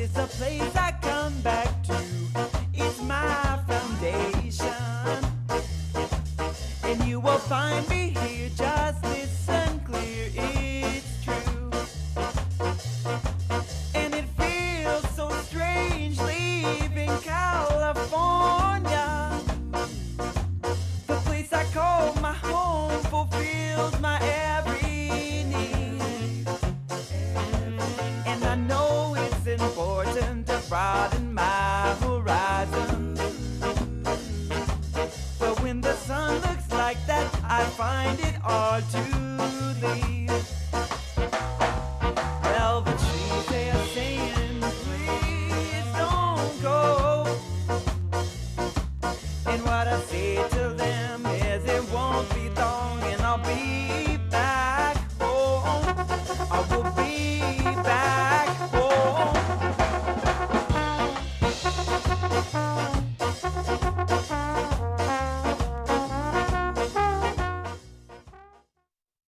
is a place I come back to. It's my foundation. And you will find me here, just listen clear, it's true. And it feels so strange leaving California. The place I call my home fulfills my every need. And I know it's important to broaden my horizon. But when the sun looks like that, I find it hard to leave. Well, the trees, they are saying, please don't go. And what I say to them is it won't be long and I'll be back home. I will be